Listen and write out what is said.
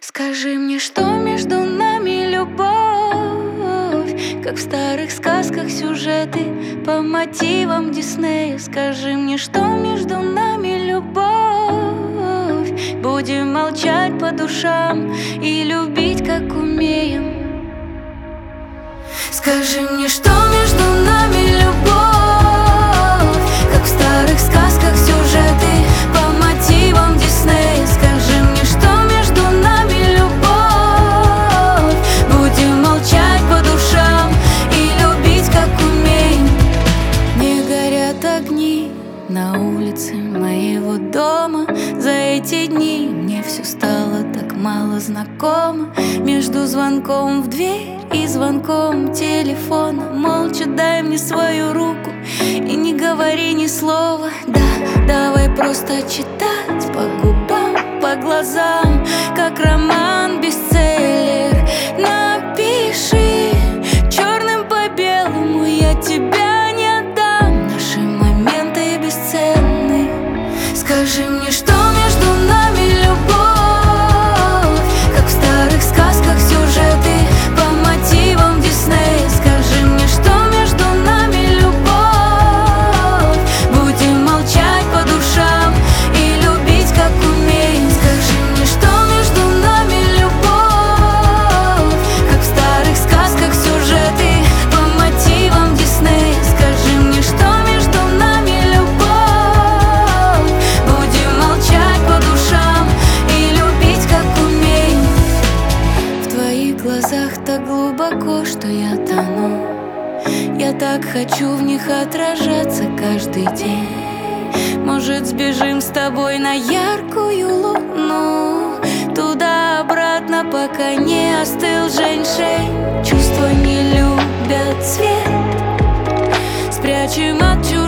Скажи мне, что между нами любовь, как в старых сказках сюжеты по мотивам Диснея. Скажи мне, что между нами любовь, будем молчать по душам и любить, как умеем. Скажи мне, что между нами любовь, как в старых сказках сюжеты по мотивам Диснея. Скажи мне, что между нами любовь, будем молчать по душам и любить, как умеем. Не горят огни на улице моего дома. За эти дни мне все стало так мало знакомо. Между звонком в дверь и звонком телефона молча дай мне свою руку и не говори ни слова. Да, давай просто читать по губам, по глазам, как роман бестселлер. Напиши черным по белому, я тебя не отдам. Наши моменты бесценны. Скажи мне, что между нами любовь, как в старых сказках сюжеты по мотивам Диснея. Скажи мне, что между нами любовь, будем молчать по душам и любить, как умеем. Скажи мне, что между нами любовь, как в старых сказках сюжеты по мотивам Диснея. Скажи мне, что между нами любовь, будем молчать по душам и любить, как умеем. В твоих глазах так глубоко, что я тону. Я так хочу в них отражаться каждый день. Может, сбежим с тобой на яркую луну, туда-обратно, пока не остыл женьшень. Чувства не любят цвет, спрячем от чувств